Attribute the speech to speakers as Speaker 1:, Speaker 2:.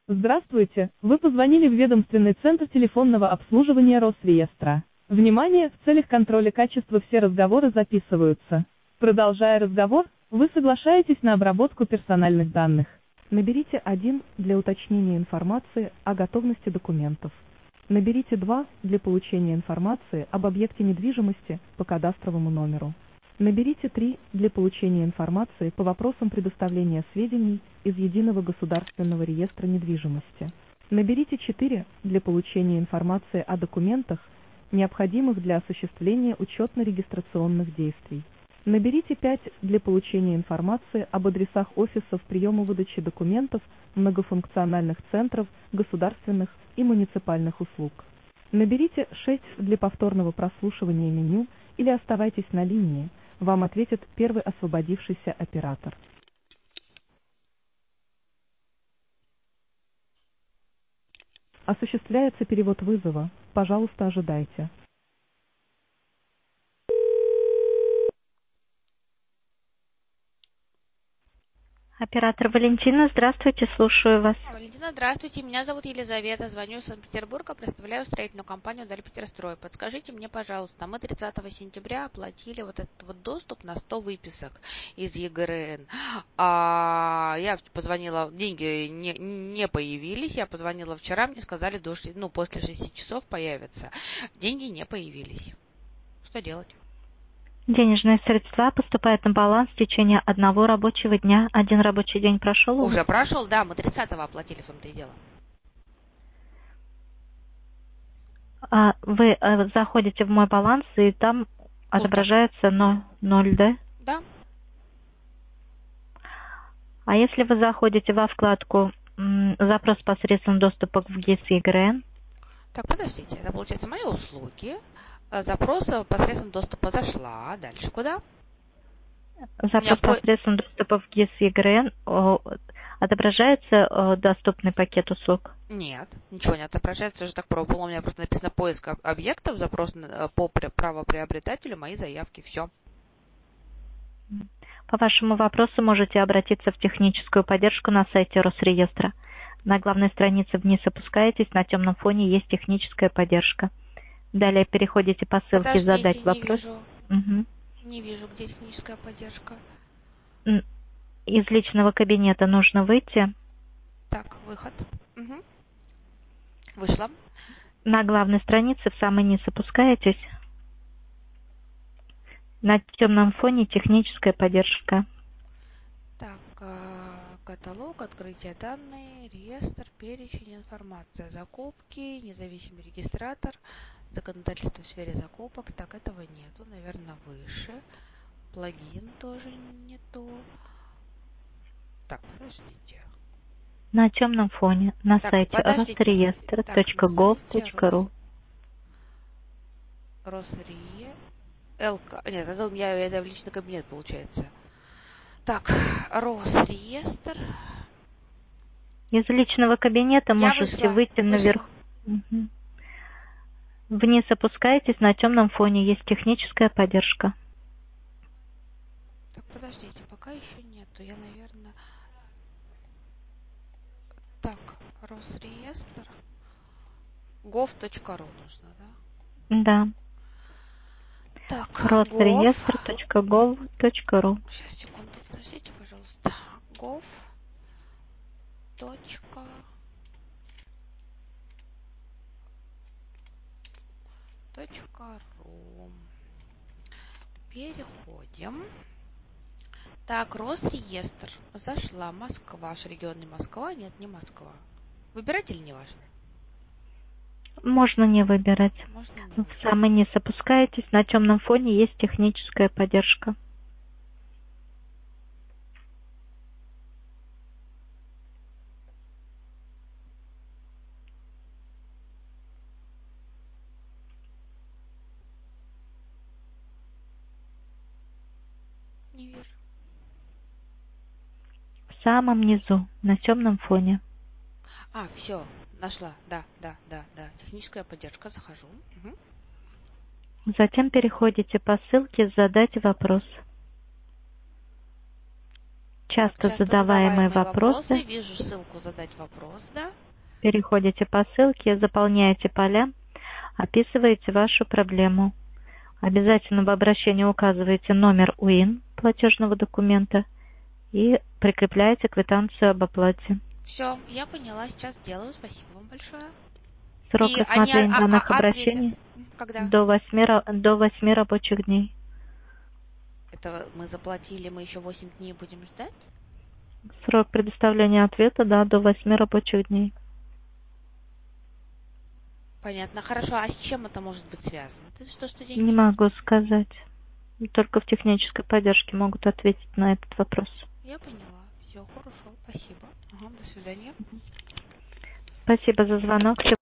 Speaker 1: Здравствуйте, вы позвонили в ведомственный центр телефонного обслуживания Росреестра. Внимание, в целях контроля качества все разговоры записываются. Продолжая разговор, вы соглашаетесь на обработку персональных данных.
Speaker 2: Наберите 1 для уточнения информации о готовности документов. Наберите 2 для получения информации об объекте недвижимости по кадастровому номеру. Наберите 3 для получения информации по вопросам предоставления сведений из Единого государственного реестра недвижимости. Наберите 4 для получения информации о документах, необходимых для осуществления учетно-регистрационных действий. Наберите 5 для получения информации об адресах офисов приема выдачи документов многофункциональных центров государственных и муниципальных услуг. Наберите 6 для повторного прослушивания меню или оставайтесь на линии, вам ответит первый освободившийся оператор. Осуществляется перевод вызова. Пожалуйста, ожидайте.
Speaker 3: Оператор Валентина, здравствуйте, слушаю вас.
Speaker 4: Валентина, здравствуйте. Меня зовут Елизавета. Звоню из Санкт-Петербурга, представляю строительную компанию «Дальпетерстрой». Подскажите мне, пожалуйста, мы 30 сентября оплатили вот этот вот доступ на 100 выписок из ЕГРН. Я позвонила, деньги не появились. Я позвонила вчера, мне сказали, после 6 часов появятся. Деньги не появились. Что делать?
Speaker 3: Денежные средства поступают на баланс в течение одного рабочего дня. Один рабочий день прошел?
Speaker 4: Уже прошел, да, мы 30-го оплатили, в том-то и дело.
Speaker 3: Вы заходите в мой баланс, и там отображается 0, да?
Speaker 4: Да.
Speaker 3: А если вы заходите во вкладку «Запрос посредством доступа в ГИС ЕГРН»?
Speaker 4: Так, подождите, это получается мои услуги. Запрос посредством доступа зашла. Дальше куда?
Speaker 3: Запрос посредством доступа в ГИС ЕГРН. Отображается доступный пакет услуг?
Speaker 4: Нет, ничего не отображается. Я же так пробовала. У меня просто написано поиск объектов, запрос по правоприобретателю, мои заявки. Все.
Speaker 3: По вашему вопросу можете обратиться в техническую поддержку на сайте Росреестра. На главной странице вниз опускаетесь, на темном фоне есть техническая поддержка. Далее переходите по ссылке «Задать вопрос».
Speaker 4: Не вижу, где техническая поддержка.
Speaker 3: Из личного кабинета нужно выйти.
Speaker 4: Так, выход. Вышла.
Speaker 3: На главной странице в самый низ опускаетесь. На темном фоне техническая поддержка.
Speaker 4: Так, каталог, открытие данных, реестр, перечень, информация, закупки, независимый регистратор, законодательство в сфере закупок. Так, этого нету, наверное, выше. Плагин тоже не то. Так, подождите.
Speaker 3: На темном фоне на сайте rosreestr.gov.ru.
Speaker 4: Росреестр. Нет, это у меня это в личный кабинет получается. Так, Росреестр.
Speaker 3: Из личного кабинета можете выйти наверх. Вниз опускаетесь, на темном фоне есть техническая поддержка.
Speaker 4: Так, подождите, пока еще нету. Я, наверное... Так, Росреестр. gov.ru нужно, да?
Speaker 3: Да.
Speaker 4: Так,
Speaker 3: Росреестр.gov.ru.
Speaker 4: Сейчас, секунду, подождите, пожалуйста. gov. .ру. Переходим. Так, Росреестр. Зашла Москва. Ваш регион не Москва? Нет, не Москва. Выбирать или не важно?
Speaker 3: Можно не выбирать. В самый низ опускаетесь, на темном фоне есть техническая поддержка.
Speaker 4: Не вижу.
Speaker 3: В самом низу, на темном фоне.
Speaker 4: Все, нашла. Да. Техническая поддержка, захожу.
Speaker 3: Затем переходите по ссылке «Задать вопрос». часто задаваемые вопросы.
Speaker 4: Вижу ссылку «Задать вопрос», да?
Speaker 3: Переходите по ссылке, заполняете поля, описываете вашу проблему. Обязательно в обращении указываете номер УИН платежного документа и прикрепляете квитанцию об оплате.
Speaker 4: Все, я поняла, сейчас делаю. Спасибо вам большое.
Speaker 3: Срок рассмотрения данных обращений
Speaker 4: когда?
Speaker 3: до 8 рабочих дней.
Speaker 4: Это мы заплатили, мы еще 8 дней будем ждать?
Speaker 3: Срок предоставления ответа, да, до 8 рабочих дней.
Speaker 4: Понятно. Хорошо, а с чем это может быть связано? Ты что деньги?
Speaker 3: Не могу сказать. Только в технической поддержке могут ответить на этот вопрос.
Speaker 4: Я поняла. Все, хорошо. Спасибо. Ага, до свидания.
Speaker 3: Спасибо за звонок.